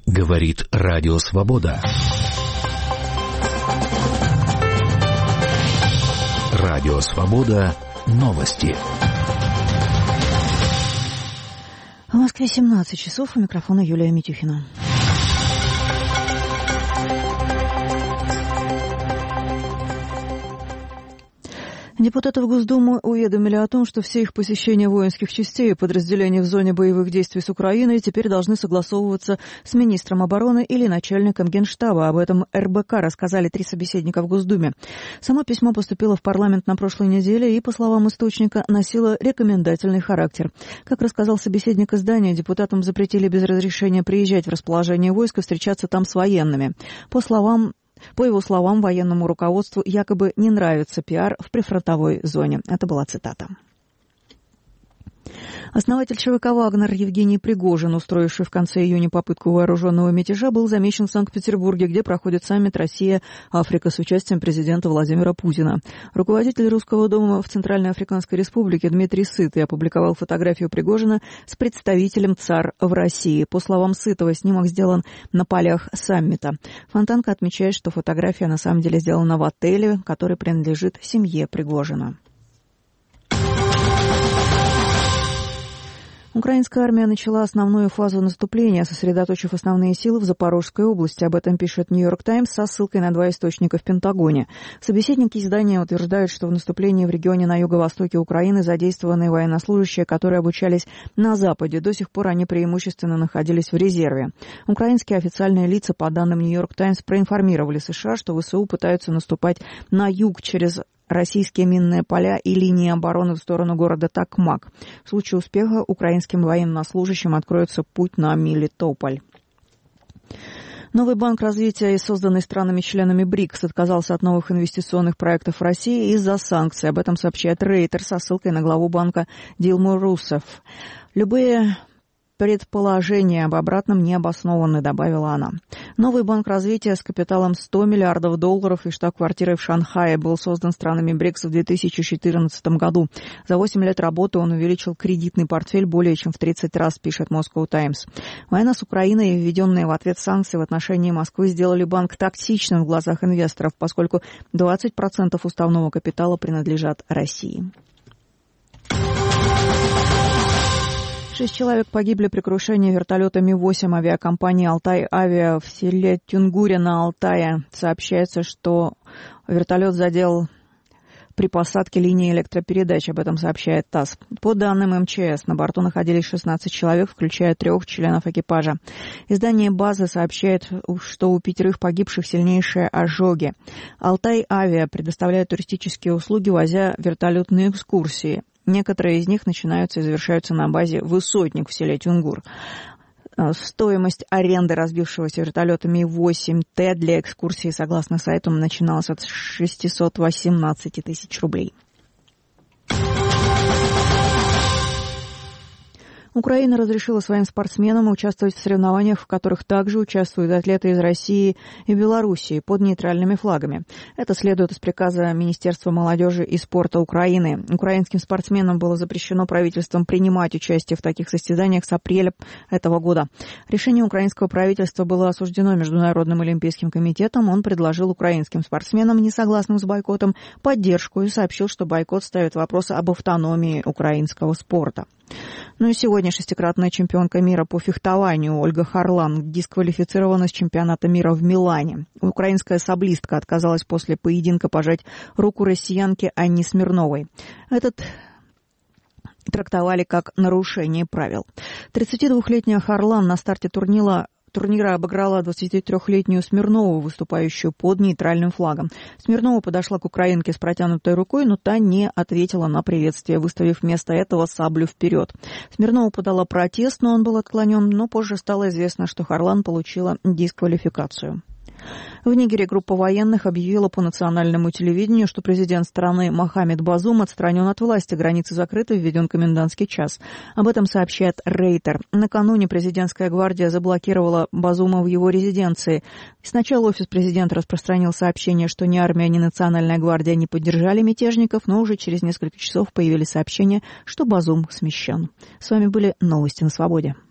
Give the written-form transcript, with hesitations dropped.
Говорит Радио Свобода. Радио Свобода. Новости. В Москве 17 часов. У микрофона Юлия Митюхина. Депутаты в Госдуму уведомили о том, что все их посещения воинских частей и подразделений в зоне боевых действий с Украиной теперь должны согласовываться с министром обороны или начальником Генштаба. Об этом РБК рассказали 3 собеседника в Госдуме. Само письмо поступило в парламент на прошлой неделе и, по словам источника, носило рекомендательный характер. Как рассказал собеседник издания, депутатам запретили без разрешения приезжать в расположение войск и встречаться там с военными. По его словам, военному руководству якобы не нравится пиар в прифронтовой зоне. Это была цитата. Основатель ЧВК «Вагнер» Евгений Пригожин, устроивший в конце июня попытку вооруженного мятежа, был замечен в Санкт-Петербурге, где проходит саммит «Россия-Африка» с участием президента Владимира Путина. Руководитель Русского дома в Центральной Африканской Республике Дмитрий Сытый опубликовал фотографию Пригожина с представителем ЦАР в России. По словам Сытого, снимок сделан на полях саммита. Фонтанка отмечает, что фотография на самом деле сделана в отеле, который принадлежит семье Пригожина. Украинская армия начала основную фазу наступления, сосредоточив основные силы в Запорожской области. Об этом пишет «Нью-Йорк Таймс» со ссылкой на 2 источника в Пентагоне. Собеседники издания утверждают, что в наступлении в регионе на юго-востоке Украины задействованы военнослужащие, которые обучались на Западе. До сих пор они преимущественно находились в резерве. Украинские официальные лица, по данным «Нью-Йорк Таймс», проинформировали США, что ВСУ пытаются наступать на юг через российские минные поля и линии обороны в сторону города Токмак. В случае успеха украинским военнослужащим откроется путь на Мелитополь. Новый банк развития, созданный странами-членами БРИКС, отказался от новых инвестиционных проектов в России из-за санкций. Об этом сообщает Рейтер со ссылкой на главу банка Дилму Русеф. Любые предположения об обратном не обоснованы, добавила она. Новый банк развития с капиталом $100 миллиардов и штаб-квартирой в Шанхае был создан странами БРИКС в 2014 году. За 8 лет работы он увеличил кредитный портфель более чем в 30 раз, пишет Moscow Times. Война с Украиной и введенные в ответ санкции в отношении Москвы сделали банк токсичным в глазах инвесторов, поскольку 20% уставного капитала принадлежат России. 6 человек погибли при крушении вертолета Ми-8 авиакомпании «Алтай-Авиа» в селе Тюнгуре на Алтае. Сообщается, что вертолет задел при посадке линии электропередач. Об этом сообщает ТАСС. По данным МЧС, на борту находились 16 человек, включая 3 членов экипажа. Издание «База» сообщает, что у 5 погибших сильнейшие ожоги. «Алтай-Авиа» предоставляет туристические услуги, возя вертолетные экскурсии. Некоторые из них начинаются и завершаются на базе «Высотник» в селе Тюнгур. Стоимость аренды разбившегося вертолета Ми-8Т для экскурсии, согласно сайту, начиналась от 618 тысяч рублей. Украина разрешила своим спортсменам участвовать в соревнованиях, в которых также участвуют атлеты из России и Белоруссии под нейтральными флагами. Это следует из приказа Министерства молодежи и спорта Украины. Украинским спортсменам было запрещено правительством принимать участие в таких состязаниях с апреля этого года. Решение украинского правительства было осуждено Международным олимпийским комитетом. Он предложил украинским спортсменам, не согласным с бойкотом, поддержку и сообщил, что бойкот ставит вопрос об автономии украинского спорта. Ну и сегодня 6-кратная чемпионка мира по фехтованию Ольга Харлан дисквалифицирована с чемпионата мира в Милане. Украинская саблистка отказалась после поединка пожать руку россиянке Анне Смирновой. Этот трактовали как нарушение правил. 32-летняя Харлан на старте турнира обыграла 23-летнюю Смирнову, выступающую под нейтральным флагом. Смирнова подошла к украинке с протянутой рукой, но та не ответила на приветствие, выставив вместо этого саблю вперед. Смирнова подала протест, но он был отклонен, но позже стало известно, что Харлан получила дисквалификацию. В Нигере группа военных объявила по национальному телевидению, что президент страны Мохаммед Базум отстранен от власти, границы закрыты, введен комендантский час. Об этом сообщает Рейтер. Накануне президентская гвардия заблокировала Базума в его резиденции. Сначала офис президента распространил сообщение, что ни армия, ни национальная гвардия не поддержали мятежников, но уже через несколько часов появились сообщения, что Базум смещен. С вами были новости на Свободе.